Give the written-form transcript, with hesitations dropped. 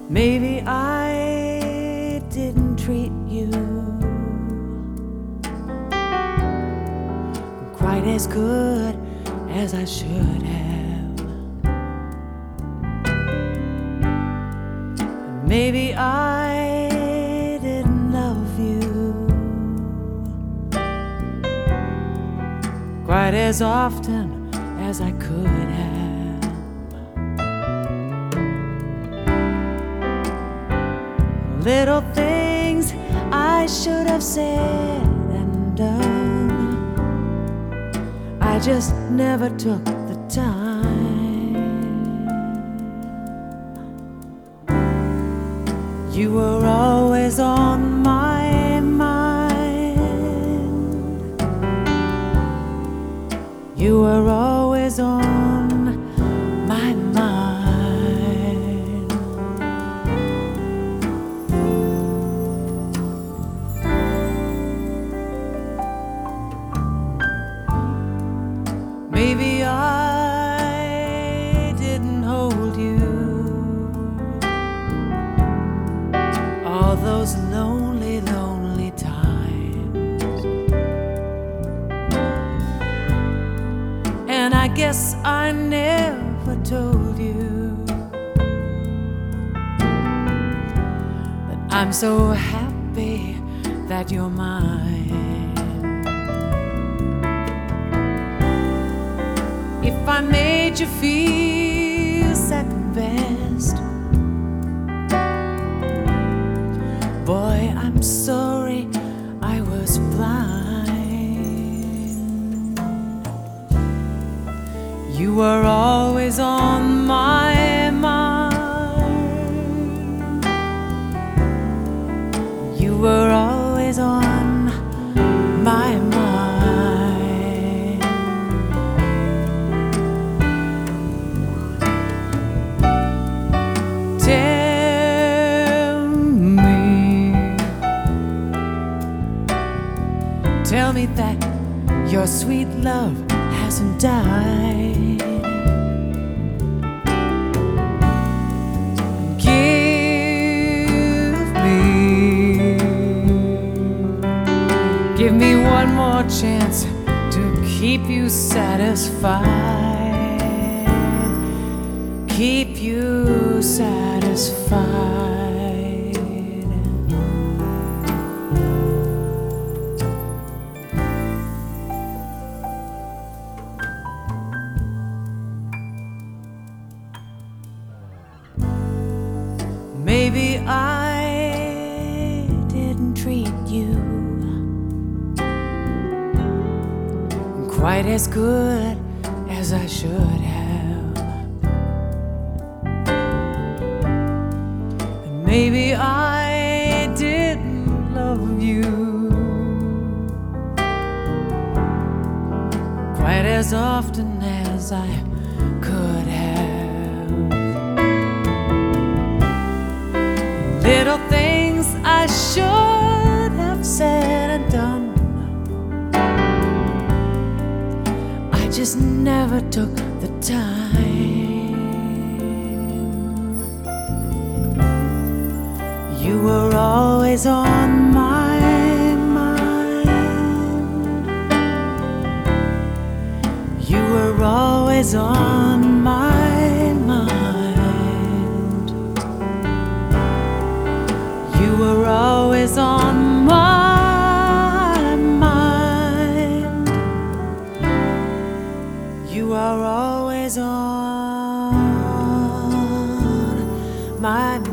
Maybe I didn't treat you quite as good as I should have. Maybe I didn't love you quite as often as I could have. Little things I should have said and done, I just never took the time. You were always on my mind. You were always on my mind. Maybe I didn't hold you all those lonely, lonely times, and I guess I never told you that I'm so happy that you're mine. If I made you feel second best, boy, I'm sorry I was blind. You were always on my mind. You were always on my mind. Tell me that your sweet love hasn't died. Give me one more chance to keep you satisfied. Keep you satisfied. Maybe I didn't treat you quite as good as I should have. And maybe I didn't love you quite as often as I could have. Little things I should have said and done, I just never took the time. You were always on my mind. You were always on my mind. You were always on my mind. You are always on my mind.